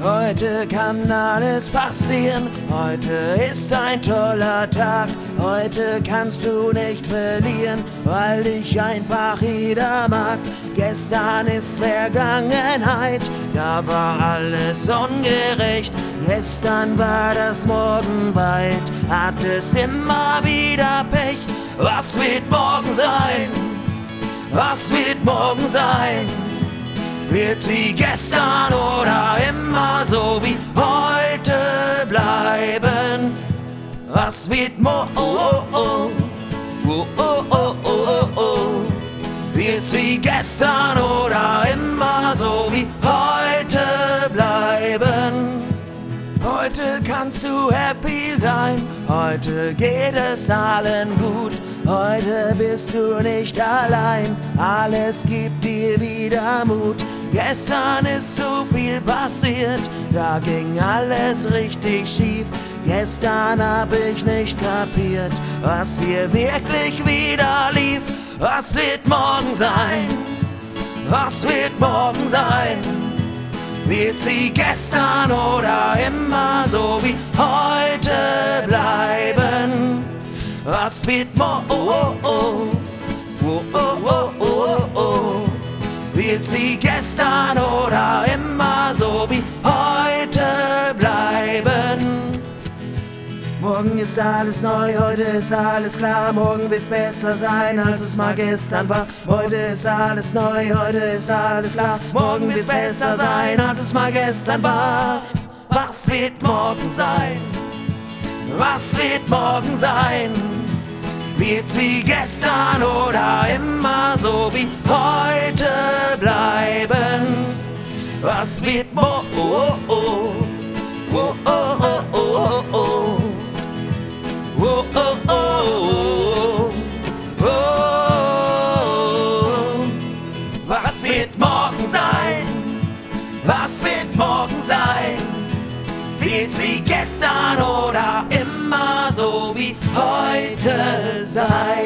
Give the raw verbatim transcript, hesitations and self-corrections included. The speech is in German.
Heute kann alles passieren, heute ist ein toller Tag. Heute kannst du nicht verlieren, weil dich einfach jeder mag. Gestern ist Vergangenheit, da war alles ungerecht. Gestern war das Morgen weit, hattest immer wieder Pech. Was wird morgen sein? Was wird morgen sein? Wird wie gestern oder immer so wie heute bleiben? Was wird morgen? Oh, oh, oh, oh, oh, oh, oh. Wird wie gestern oder immer so wie heute bleiben? Heute kannst du happy sein, heute geht es allen gut. Heute bist du nicht allein, alles gibt dir wieder Mut. Gestern ist so viel passiert, da ging alles richtig schief. Gestern hab ich nicht kapiert, was hier wirklich wieder lief. Was wird morgen sein? Was wird morgen sein? Wird wie gestern oder immer so wie heute bleiben? Was wird morgen? Oh, oh, oh, oh, oh, oh, oh. Wird wie gestern oder immer so wie heute bleiben? Morgen ist alles neu, heute ist alles klar. Morgen wird besser sein, als es mal gestern war. Heute ist alles neu, heute ist alles klar. Morgen wird besser sein, als es mal gestern war. Was wird morgen sein? Was wird morgen sein? Wird wie gestern oder immer so wie heute bleiben? Was wird morgen? Oh, oh, oh, oh, oh, oh, oh, oh. Oh, oh, oh, oh, oh. Was wird morgen sein? Was wird morgen sein? Wird wie gestern oder immer so wie heute sein?